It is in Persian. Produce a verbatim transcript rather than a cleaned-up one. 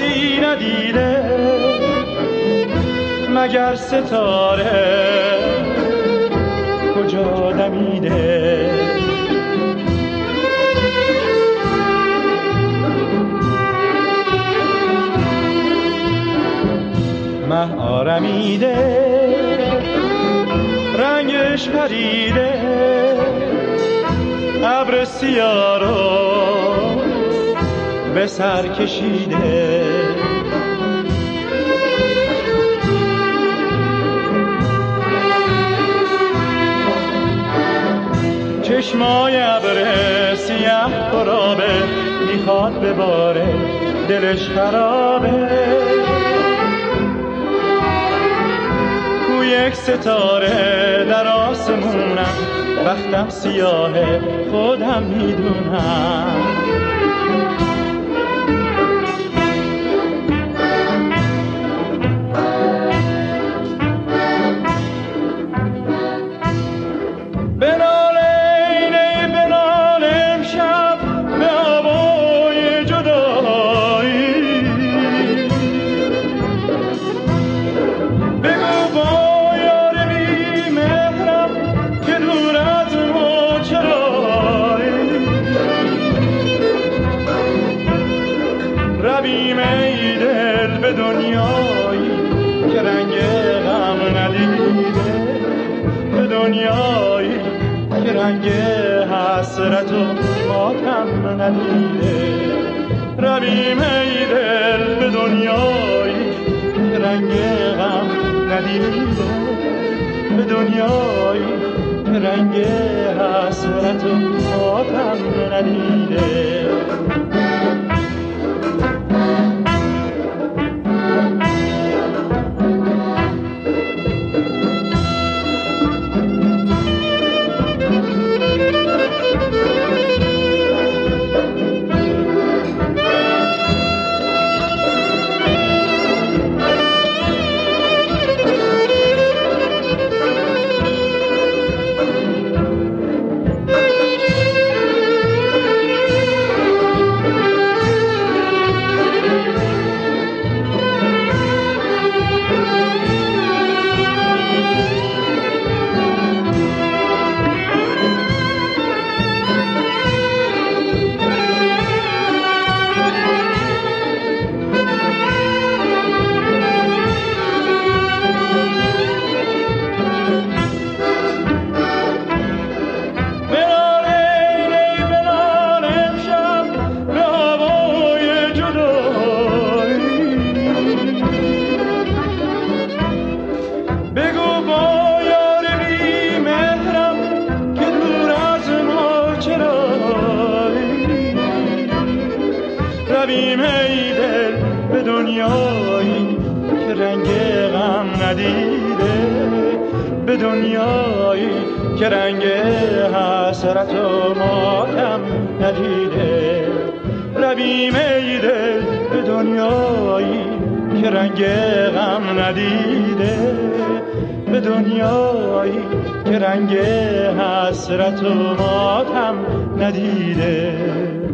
کسی ندیده مگر ستاره کجا دمیده. مه آرمیده رنگش پریده ابر سیاه رو به سر کشیده. چشمای ابر سیاه پرابه میخواد بباره دلش خرابه. کو یک ستاره در آسمونم بختم سیاهه خودم میدونم. رویم ای دل به دنیایی که رنگ غم ندیده، به دنیایی که رنگ حسرت و ماتم ندیده. رویم ای دل به دنیایی که رنگ غم ندیده، به دنیایی که رنگ حسرت و ماتم ندیده. رویم ای دل به دنیایی که رنگ غم ندیده، به دنیایی که رنگ حسرت و ماتم ندیده. رویم ای دل به دنیایی که رنگ غم ندیده، به دنیایی که رنگ حسرت و ماتم ندیده.